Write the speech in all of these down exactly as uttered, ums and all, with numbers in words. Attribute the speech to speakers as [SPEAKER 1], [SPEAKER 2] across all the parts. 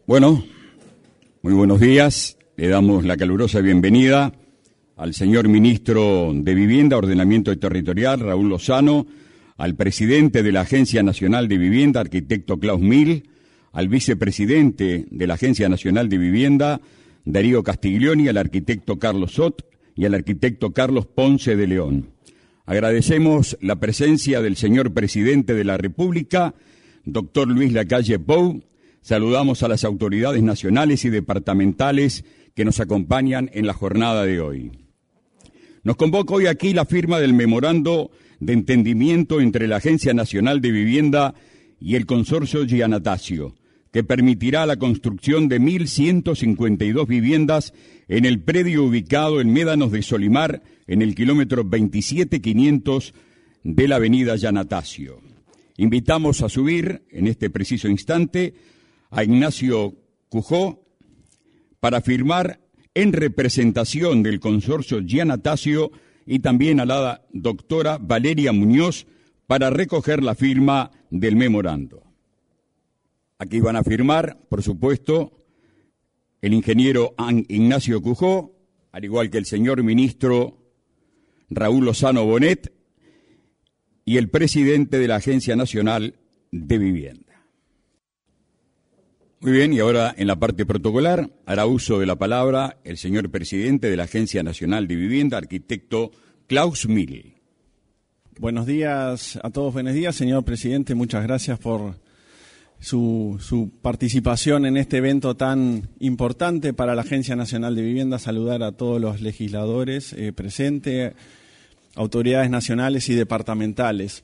[SPEAKER 1] Bueno, muy buenos días. Le damos la calurosa bienvenida al señor Ministro de Vivienda, Ordenamiento Territorial, Raúl Lozano, al presidente de la Agencia Nacional de Vivienda, arquitecto Klaus Mill, al vicepresidente de la Agencia Nacional de Vivienda, Darío Castiglioni, al arquitecto Carlos Sot y al arquitecto Carlos Ponce de León. Agradecemos la presencia del señor presidente de la República, doctor Luis Lacalle Pou. Saludamos a las autoridades nacionales y departamentales que nos acompañan en la jornada de hoy. Nos convoca hoy aquí la firma del memorando de entendimiento entre la Agencia Nacional de Vivienda y el consorcio Giannatasio, que permitirá la construcción de mil ciento cincuenta y dos viviendas en el predio ubicado en Médanos de Solimar, en el kilómetro veintisiete quinientos de la avenida Giannatasio. Invitamos a subir en este preciso instante a Ignacio Cujó para firmar en representación del consorcio Giannatasio y también a la doctora Valeria Muñoz para recoger la firma del memorando. Aquí van a firmar, por supuesto, el ingeniero Ignacio Cujó, al igual que el señor ministro Raúl Lozano Bonet y el presidente de la Agencia Nacional de Vivienda. Muy bien, y ahora en la parte protocolar hará uso de la palabra el señor presidente de la Agencia Nacional de Vivienda, arquitecto Klaus Mill.
[SPEAKER 2] Buenos días a todos, buenos días, señor presidente, muchas gracias por su, su participación en este evento tan importante para la Agencia Nacional de Vivienda. Saludar a todos los legisladores eh, presentes, autoridades nacionales y departamentales.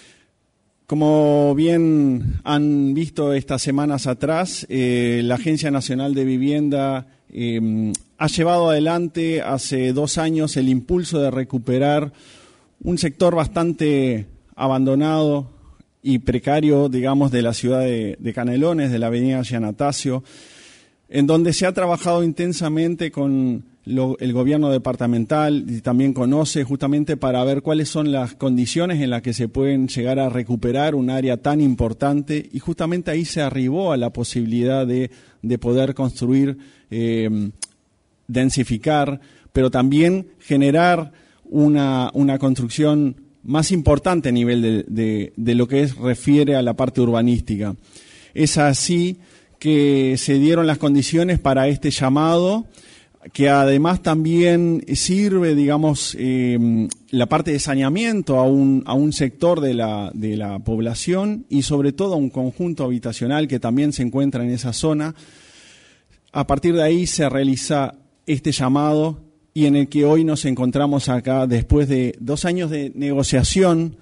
[SPEAKER 2] Como bien han visto estas semanas atrás, eh, la Agencia Nacional de Vivienda eh, ha llevado adelante hace dos años el impulso de recuperar un sector bastante abandonado y precario, digamos, de la ciudad de, de Canelones, de la avenida Giannatasio, en donde se ha trabajado intensamente con Lo, el gobierno departamental y también conoce justamente para ver cuáles son las condiciones en las que se pueden llegar a recuperar un área tan importante, y justamente ahí se arribó a la posibilidad de, de poder construir, eh, densificar, pero también generar una, una construcción más importante a nivel de, de, de lo que es, refiere a la parte urbanística. Es así que se dieron las condiciones para este llamado, que además también sirve, digamos, eh, la parte de saneamiento a un, a un sector de la, de la población y sobre todo a un conjunto habitacional que también se encuentra en esa zona. A partir de ahí se realiza este llamado, y en el que hoy nos encontramos acá después de dos años de negociación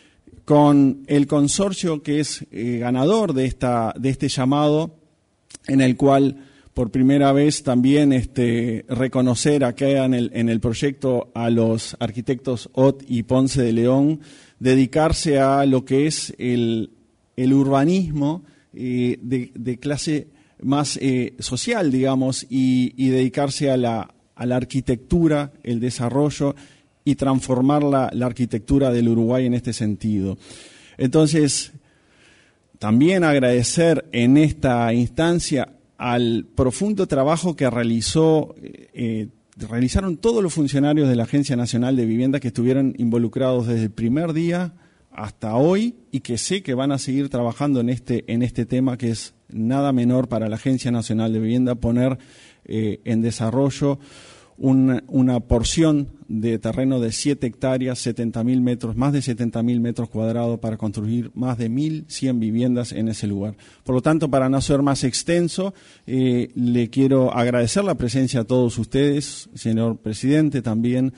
[SPEAKER 2] con el consorcio que es eh, ganador de, esta, de este llamado, en el cual por primera vez también este, reconocer acá en el, en el proyecto a los arquitectos Ott y Ponce de León, dedicarse a lo que es el, el urbanismo eh, de, de clase más eh, social, digamos, y, y dedicarse a la, a la arquitectura, el desarrollo y transformar la, la arquitectura del Uruguay en este sentido. Entonces, también agradecer en esta instancia al profundo trabajo que realizó, eh, realizaron todos los funcionarios de la Agencia Nacional de Vivienda que estuvieron involucrados desde el primer día hasta hoy, y que sé que van a seguir trabajando en este, en este tema, que es nada menor para la Agencia Nacional de Vivienda poner eh, en desarrollo una, una porción de terreno de siete hectáreas, setenta mil metros, más de setenta mil metros cuadrados, para construir más de mil cien viviendas en ese lugar. Por lo tanto, para no ser más extenso, eh, le quiero agradecer la presencia a todos ustedes, señor presidente, también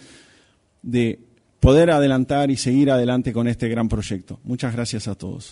[SPEAKER 2] de poder adelantar y seguir adelante con este gran proyecto. Muchas gracias a todos.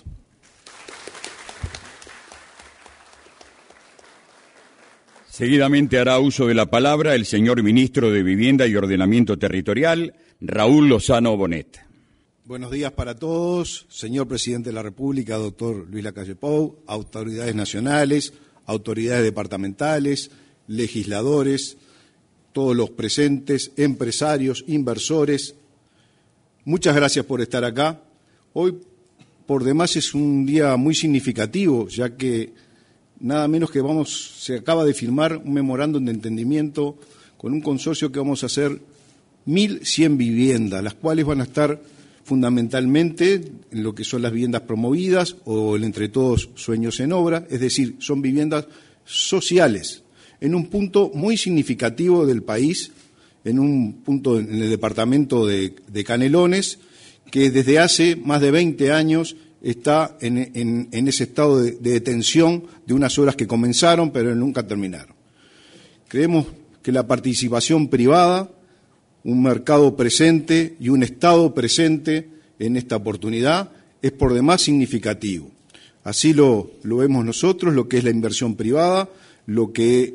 [SPEAKER 1] Seguidamente hará uso de la palabra el señor ministro de Vivienda y Ordenamiento Territorial, Raúl Lozano Bonet.
[SPEAKER 3] Buenos días para todos, señor presidente de la República, doctor Luis Lacalle Pou, autoridades nacionales, autoridades departamentales, legisladores, todos los presentes, empresarios, inversores. Muchas gracias por estar acá. Hoy, por demás, es un día muy significativo, ya que nada menos que vamos, se acaba de firmar un memorándum de entendimiento con un consorcio que vamos a hacer mil cien viviendas, las cuales van a estar fundamentalmente en lo que son las viviendas promovidas o el Entre Todos Sueños en Obra, es decir, son viviendas sociales, en un punto muy significativo del país, en un punto en el departamento de, de Canelones, que desde hace más de veinte años está en, en, en ese estado de, de detención de unas obras que comenzaron pero nunca terminaron. Creemos que la participación privada, un mercado presente y un Estado presente en esta oportunidad es por demás significativo. Así lo, lo vemos nosotros, lo que es la inversión privada, lo que,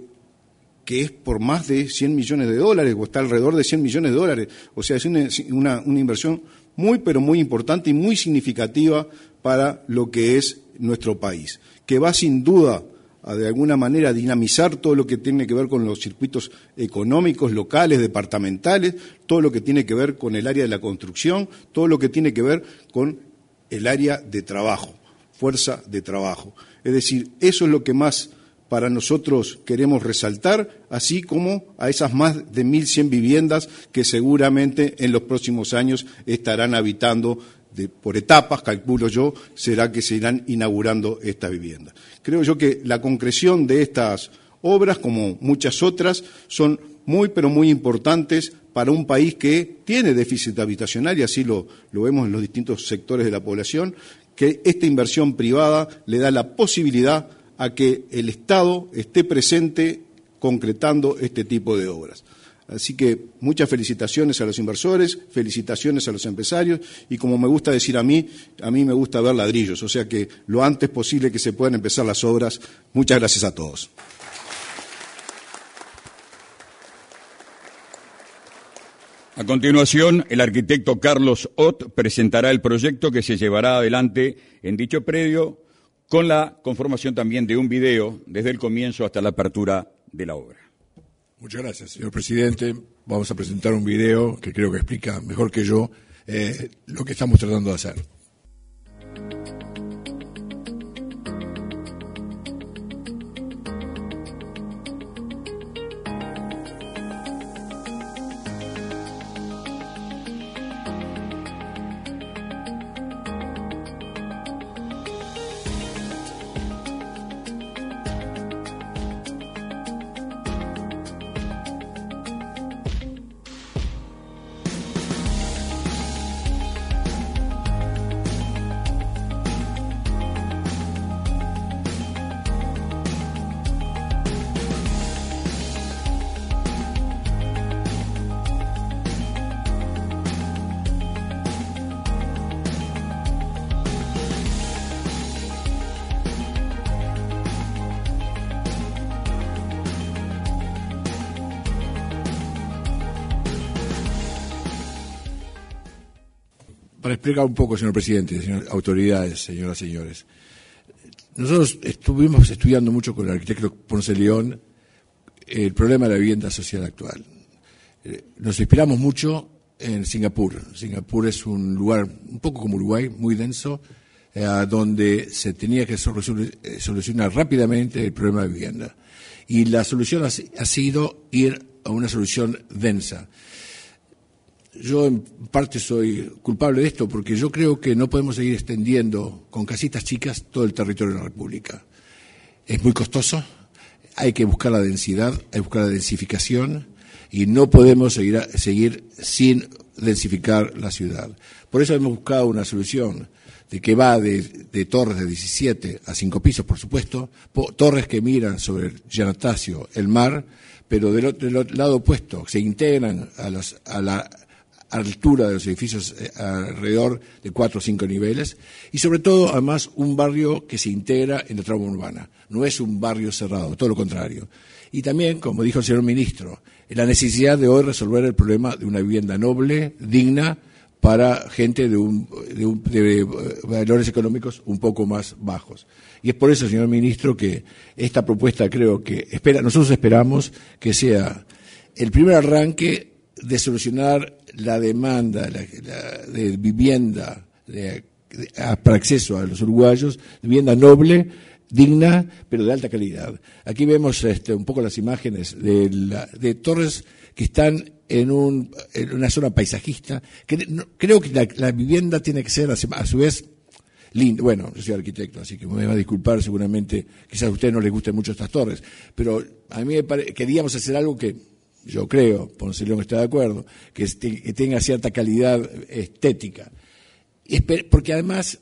[SPEAKER 3] que es por más de cien millones de dólares, o está alrededor de cien millones de dólares. O sea, es una, una, una inversión muy, pero muy importante y muy significativa para lo que es nuestro país, que va sin duda a de alguna manera dinamizar todo lo que tiene que ver con los circuitos económicos, locales, departamentales, todo lo que tiene que ver con el área de la construcción, todo lo que tiene que ver con el área de trabajo, fuerza de trabajo. Es decir, eso es lo que más para nosotros queremos resaltar, así como a esas más de mil cien viviendas que seguramente en los próximos años estarán habitando De, por etapas, calculo yo, será que se irán inaugurando estas viviendas. Creo yo que la concreción de estas obras, como muchas otras, son muy, pero muy importantes para un país que tiene déficit habitacional, y así lo, lo vemos en los distintos sectores de la población, que esta inversión privada le da la posibilidad a que el Estado esté presente concretando este tipo de obras. Así que muchas felicitaciones a los inversores, felicitaciones a los empresarios y, como me gusta decir a mí, a mí me gusta ver ladrillos, o sea que lo antes posible que se puedan empezar las obras. Muchas gracias a todos.
[SPEAKER 1] A continuación, el arquitecto Carlos Ott presentará el proyecto que se llevará adelante en dicho predio con la conformación también de un video desde el comienzo hasta la apertura de la obra.
[SPEAKER 4] Muchas gracias, señor presidente. Vamos a presentar un video que creo que explica mejor que yo eh, lo que estamos tratando de hacer. Para explicar un poco, señor presidente, señor, autoridades, señoras y señores. Nosotros estuvimos estudiando mucho con el arquitecto Ponce León el problema de la vivienda social actual. Nos inspiramos mucho en Singapur. Singapur es un lugar un poco como Uruguay, muy denso, eh, donde se tenía que solucionar rápidamente el problema de vivienda. Y la solución ha, ha sido ir a una solución densa. Yo en parte soy culpable de esto porque yo creo que no podemos seguir extendiendo con casitas chicas todo el territorio de la República. Es muy costoso, hay que buscar la densidad, hay que buscar la densificación y no podemos seguir, a, seguir sin densificar la ciudad. Por eso hemos buscado una solución de que va de, de torres de diecisiete a cinco pisos, por supuesto, po, torres que miran sobre el Giannatasio, el mar, pero del otro, del lado opuesto, se integran a, los, a la altura de los edificios eh, alrededor de cuatro o cinco niveles y sobre todo además un barrio que se integra en la trama urbana, no es un barrio cerrado, todo lo contrario. Y también, como dijo el señor ministro, la necesidad de hoy resolver el problema de una vivienda noble, digna, para gente de, un, de, un, de valores económicos un poco más bajos. Y es por eso, señor ministro, que esta propuesta creo que espera, nosotros esperamos que sea el primer arranque de solucionar la demanda la, la, de vivienda de, de, para acceso a los uruguayos, vivienda noble, digna, pero de alta calidad. Aquí vemos este, un poco las imágenes de, la, de torres que están en, un, en una zona paisajista. Que no, creo que la, la vivienda tiene que ser a, a su vez linda. Bueno, yo soy arquitecto, así que me va a disculpar seguramente, quizás a ustedes no les gusten mucho estas torres, pero a mí me pare, queríamos hacer algo que yo creo, Ponce de León está de acuerdo, que, este, que tenga cierta calidad estética. Porque además,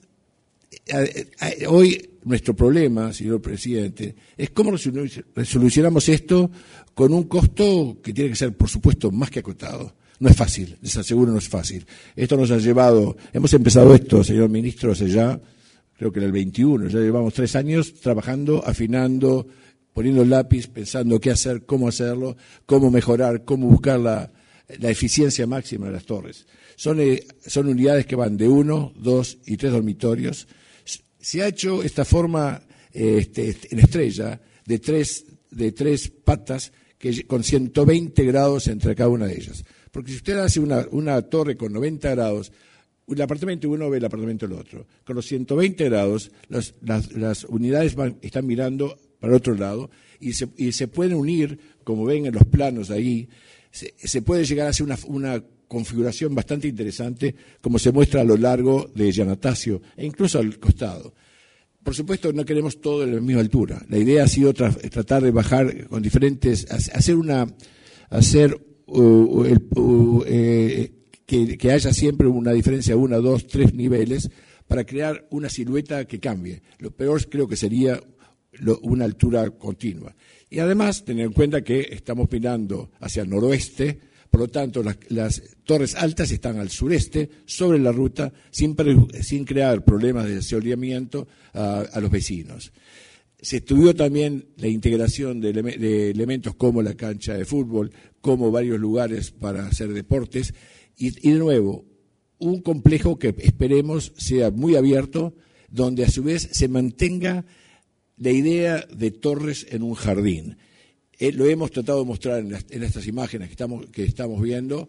[SPEAKER 4] hoy nuestro problema, señor presidente, es cómo resolucionamos esto con un costo que tiene que ser, por supuesto, más que acotado. No es fácil, les aseguro, no es fácil. Esto nos ha llevado, hemos empezado esto, señor ministro, hace ya, creo que en el veintiuno, ya llevamos tres años trabajando, afinando, poniendo el lápiz, pensando qué hacer, cómo hacerlo, cómo mejorar, cómo buscar la, la eficiencia máxima de las torres. Son, eh, son unidades que van de uno, dos y tres dormitorios. Se ha hecho esta forma eh, este, en estrella de tres, de tres patas que, con ciento veinte grados entre cada una de ellas. Porque si usted hace una, una torre con noventa grados, el apartamento uno ve el apartamento del otro. Con los ciento veinte grados, las, las, las unidades van, están mirando para el otro lado y se, y se pueden unir, como ven en los planos ahí, se, se puede llegar a hacer una, una configuración bastante interesante, como se muestra a lo largo de Giannatasio e incluso al costado. Por supuesto, no queremos todo en la misma altura. La idea ha sido tra tratar de bajar con diferentes, hacer una, hacer uh, el, uh, eh, que, que haya siempre una diferencia de uno, dos, tres niveles para crear una silueta que cambie. Lo peor creo que sería lo, una altura continua. Y además, tener en cuenta que estamos mirando hacia el noroeste. Por lo tanto, las, las torres altas están al sureste, sobre la ruta, sin, sin crear problemas de desoleamiento a, a los vecinos. Se estudió también la integración de, ele de elementos como la cancha de fútbol, como varios lugares para hacer deportes, y, y de nuevo, un complejo que esperemos sea muy abierto, donde a su vez se mantenga la idea de torres en un jardín. Eh, lo hemos tratado de mostrar en, las, en estas imágenes que estamos, que estamos viendo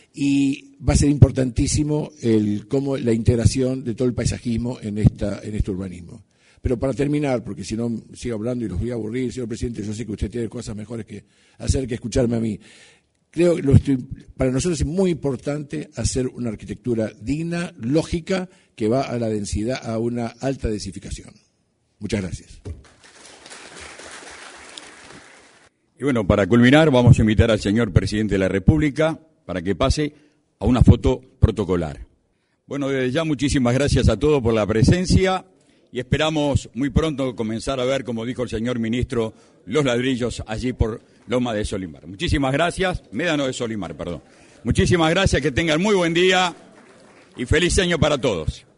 [SPEAKER 4] y va a ser importantísimo el, cómo, la integración de todo el paisajismo en, esta, en este urbanismo. Pero para terminar, porque si no sigo hablando y los voy a aburrir, señor presidente, yo sé que usted tiene cosas mejores que hacer que escucharme a mí. Creo que lo estoy, para nosotros es muy importante hacer una arquitectura digna, lógica, que va a la densidad, a una alta densificación. Muchas gracias.
[SPEAKER 1] Y bueno, para culminar, vamos a invitar al señor presidente de la República para que pase a una foto protocolar. Bueno, desde ya muchísimas gracias a todos por la presencia y esperamos muy pronto comenzar a ver, como dijo el señor ministro, los ladrillos allí por Loma de Solimar. Muchísimas gracias, Médano de Solimar, perdón. Muchísimas gracias, que tengan muy buen día y feliz año para todos.